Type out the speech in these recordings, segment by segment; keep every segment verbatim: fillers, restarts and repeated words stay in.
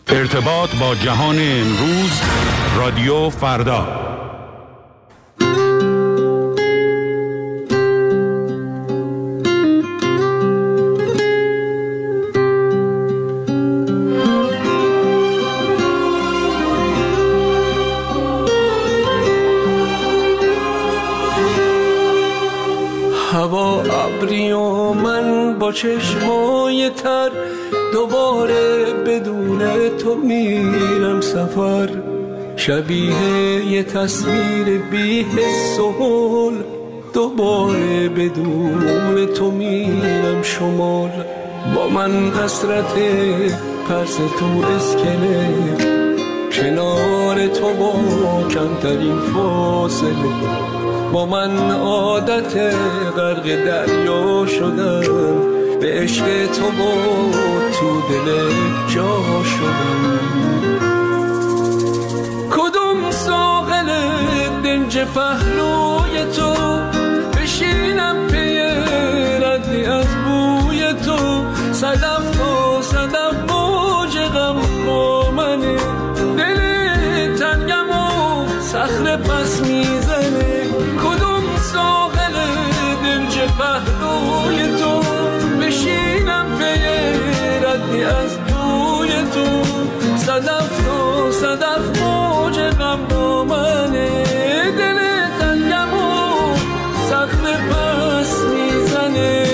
ارتباط با جهان امروز، رادیو فردا. هوا ابری و من با چشمای تر، دوباره بدون تو میرم سفر. شبیه یه تصویر بی حس و حال، دوباره بدون تو میرم شمال. با من حسرت پرس تو اسکله، کنار تو با کمترین فاصله. با من عادت غرق دریا شدم، به عشق تو با تو دل جا شدم. کدوم ساحل دنج پهلوی تو، بشینم پی ردی از بوی تو. صدف تو صدف موج غم با منه، دل تنگم و صخره پس میزنه. کدوم ساحل دنج پهلوی تو، بشینم پی ردی از بوی تو. صدف تو صدف موج غم با منه، دل تنگم و صخره پس میزنه.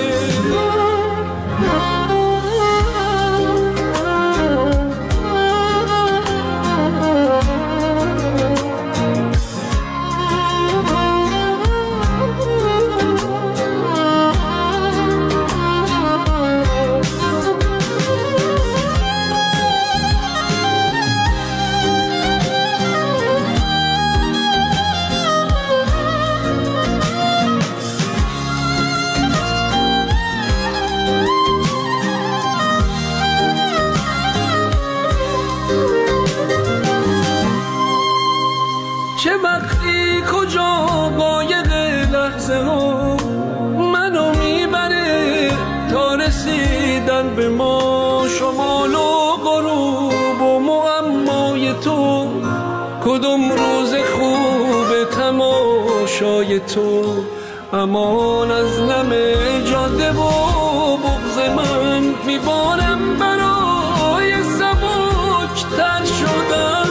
چه وقتی کجا قایق لحظه ها منو میبره تا رسیدن به ما. شمال و غروب و معمای تو، کدوم روز خوب تماشای تو. امان از نم جاده و بغض من، میبارم برای سبک تر شدن.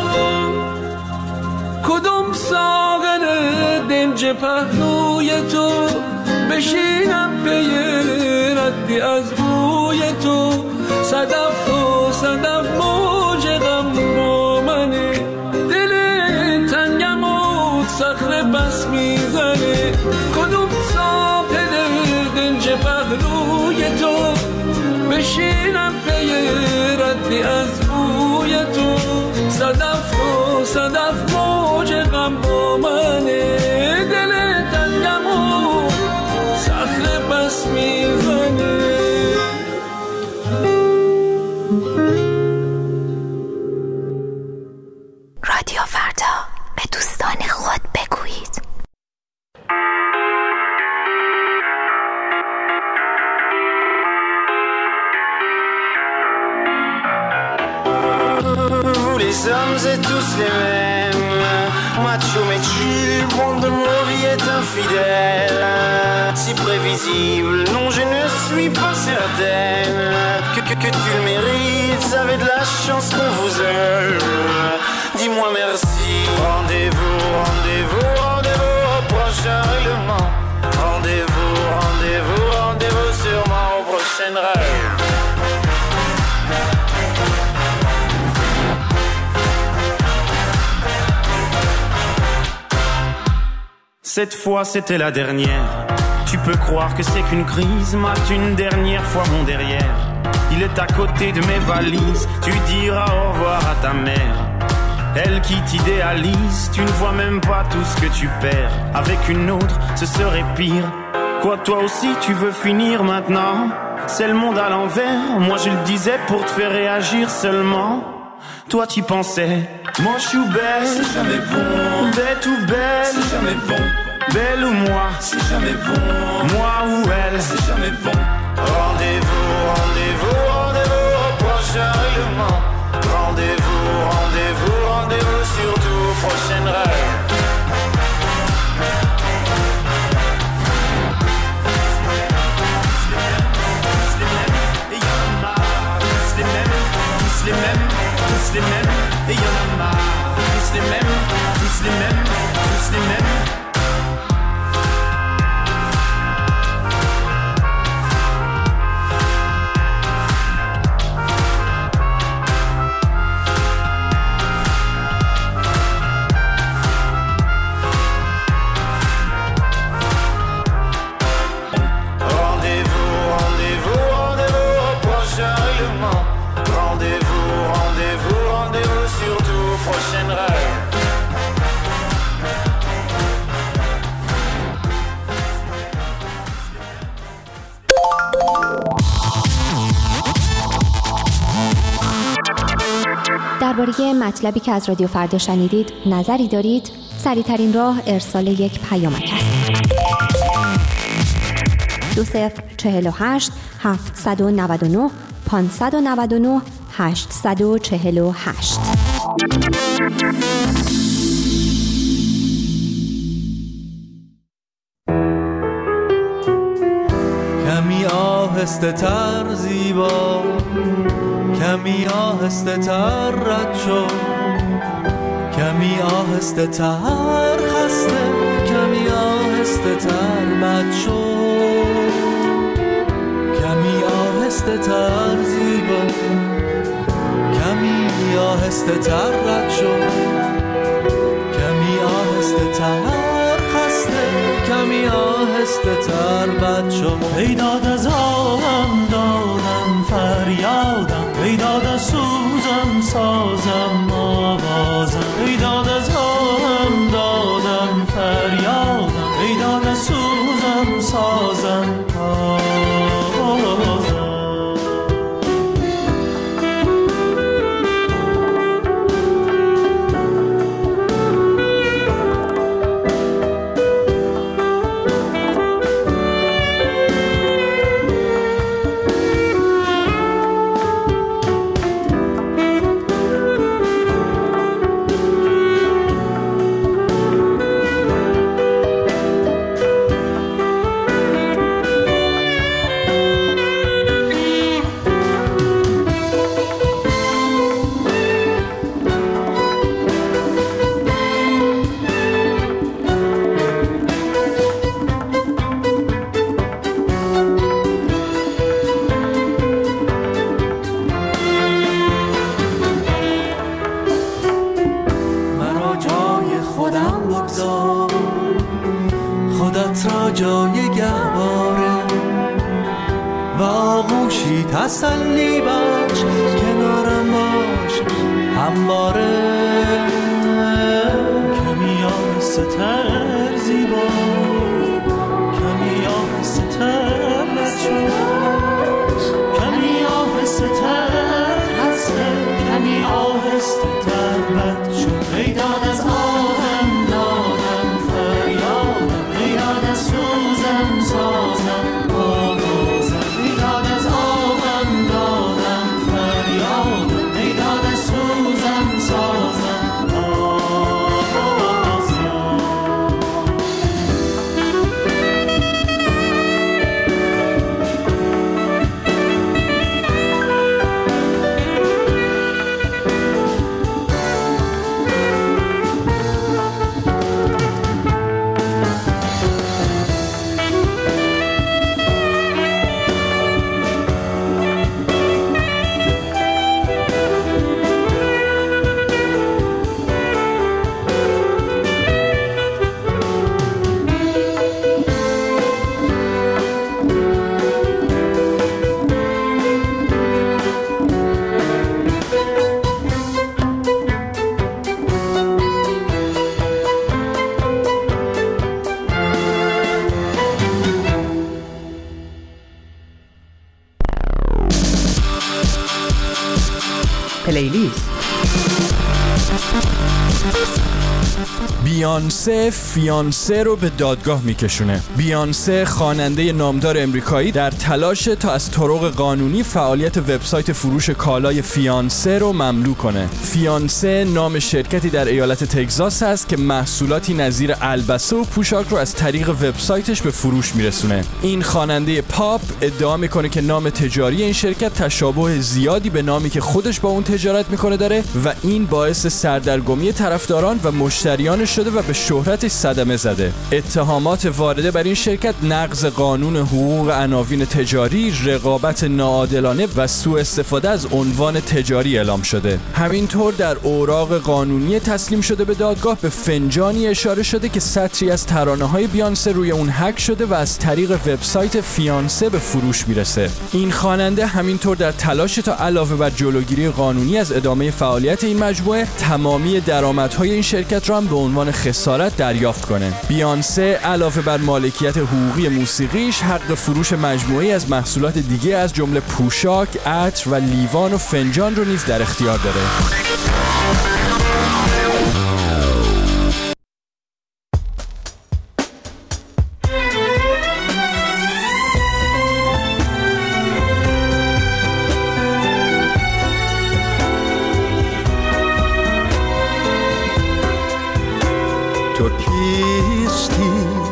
کدوم ساغر دنج پهلوی تو، بشینم پی ردی از بوی تو. صدف تو صدف موج غم با منه، دل تنگم و صخره بس میزنه. کدوم ساغر دنج پهلوی تو، بشینم پی ردی از بوی تو. صدف تو صدف موج غم با منه، دل تنگم و صخره بس میزنه. رادیو فردا، به دوستان خود بگویید. Les hommes et tous les mêmes, macho mais chill, monde de nos vies est infidèle. Si prévisible, non je ne suis pas certaine que, que, que tu le mérites, vous avez de la chance qu'on vous aime. Dis-moi merci. Rendez-vous, rendez-vous, rendez-vous au prochain règlement. Rendez-vous, rendez-vous, rendez-vous sûrement au prochain rêve. Cette fois c'était la dernière. Tu peux croire que c'est qu'une crise, mate une dernière fois mon derrière. Il est à côté de mes valises, tu diras au revoir à ta mère. Elle qui t'idéalise, tu ne vois même pas tout ce que tu perds. Avec une autre, ce serait pire. Quoi, toi aussi tu veux finir maintenant? C'est le monde à l'envers, moi je le disais pour te faire réagir seulement. Toi tu pensais, moi je suis belle, c'est jamais bon. Bête ou belle, c'est jamais bon. Belle ou moi, c'est jamais bon. Moi ou elle, c'est jamais bon. Rendez-vous, rendez-vous, rendez-vous au prochain règlement. prochain rêve. Les mêmes, tous les mêmes, et y'en a marre. Tous les mêmes, tous les mêmes, tous les mêmes. Rendez-vous, rendez-vous, rendez-vous au prochain règlement. Rendez-vous, rendez-vous, rendez-vous surtout au prochain rêve. درباره مطلبی که از رادیو فردا شنیدید نظری دارید؟ سریع‌ترین راه ارسال یک پیامک است. دو صفر چهل و هشت هفتصد و نود و نه پانصد و نود و نه هشتصد و چهل و هشت. کمی آهسته تر زیبا، کمی آهسته تر رد شو، کمی آهسته تر خسته، کمی آهسته تر بد شو، کمی آهسته تر زیبا، کمی آهسته تر رد شو، کمی آهسته تر خسته، کمی آهسته تر بد شو. ای داد از آهم دادم فریادم، ای داد از سوزم سازم آوازم، ای داد از آهم دادم فریادم، ای داد از سوزم سازم آوازم. خودت را جای گهواره و آغوشی تسلی بخش، کنارم باش همواره. کمی آهسته تر زیبا، کمی آهسته تر رد شو، کمی آهسته تر خسته، کمی آهسته تر بد شو. ای داد از آهم دادم فریادم، ای داد از سوزم سازم آوازم، ای داد از آهم دادم فریادم، ای داد از سوزم سازم آوازم. پلیلیست بیانسه فیانسه رو به دادگاه میکشونه. بیانسه خواننده نامدار امریکایی در تلاش تا از طرق قانونی فعالیت وبسایت فروش کالای فیانسه رو ممنوع کنه. فیانسه نام شرکتی در ایالت تگزاس هست که محصولاتی نظیر البسه و پوشاک رو از طریق وبسایتش به فروش میرسونه. این خواننده پاپ ادعا میکنه که نام تجاری این شرکت تشابه زیادی به نامی که خودش با اون تجارت میکنه داره و این باعث سردرگمی طرفداران و مشتریانش شده و به شهرتش صدمه زده. اتهامات وارده بر این شرکت نقض قانون حقوق عناوین تجاری، رقابت ناعادلانه و سوء استفاده از عنوان تجاری اعلام شده. همینطور در اوراق قانونی تسلیم شده به دادگاه به فنجانی اشاره شده که سطری از ترانه‌های بیانسه روی اون هک شده و از طریق وبسایت فیانسه به فروش میرسه. این خواننده همینطور در تلاش تا علاوه بر جلوگیری قانونی از ادامه فعالیت این مجموعه، تمامی درآمدهای این شرکت را هم به عنوان خسارت دریافت کنه. بیانسه علاوه بر مالکیت حقوقی موسیقیش، حق فروش مجموعه‌ای از محصولات دیگه از جمله پوشاک، عطر و لیوان و فنجان رو نیز در اختیار داره. تو کیستی؟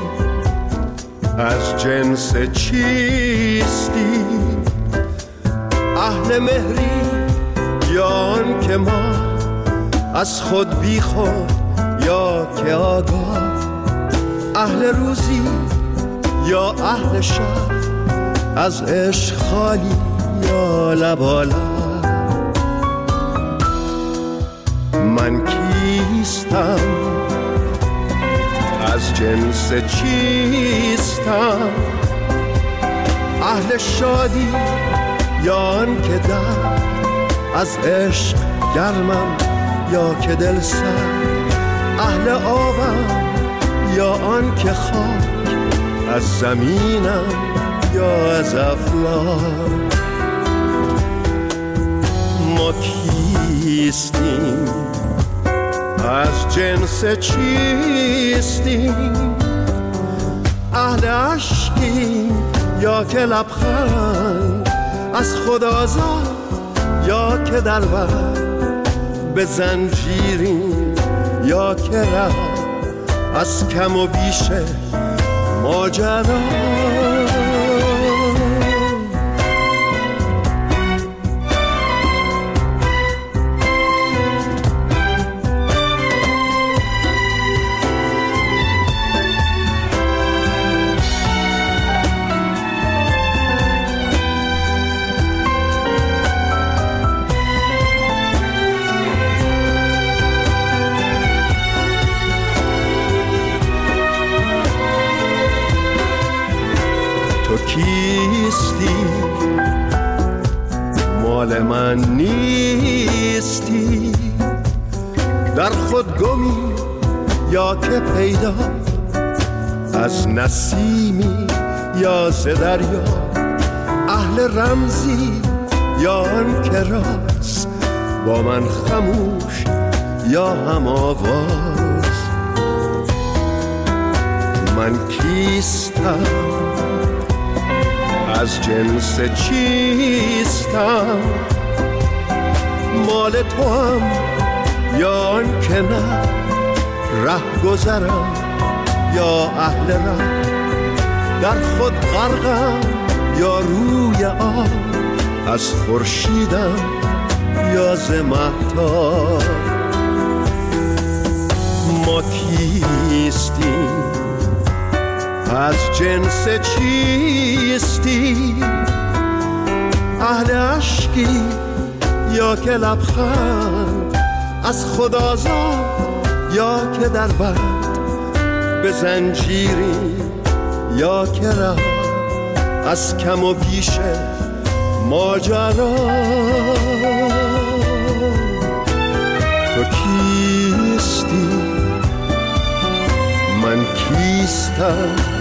از جنس چیستی؟ اهل مهری یا آن که ما از خود بی خود یا که آگاه؟ اهل روزی یا اهل شب؟ از عشق خالی یا لبالا؟ من کیستم؟ از جنس چیستم؟ اهل شادی یا آن که در از عشق گرمم یا که دل سرد؟ اهل آبم یا آن که خاک از زمینم یا از افلاک؟ ما کیستیم؟ از جنس چیستیم؟ اهل عشقیم یا که لبخند از خود آزاد یا که در بر به زنجیریم یا که رفت از کم و بیش ماجرا؟ کیستی؟ مال من نیستی؟ در خود گمی یا که پیدا؟ از نسیمی یا ز دریا؟ اهل رمزی یا آن که راست با من خموش یا هم آواز؟ من کیستم؟ از جنس چیستم؟ مال تو هم یا آن که نه؟ ره گذرم یا اهل ره؟ در خود غرقم یا روی آب؟ از خورشیدم یا ز مهتاب؟ ما کیستیم؟ از جنس چیستی؟ اهل عشقی یا که لبخند از خود آزاد یا که در بند به زنجیری یا که رها از کم و بیش ماجرا؟ تو کیستی؟ من کیستم؟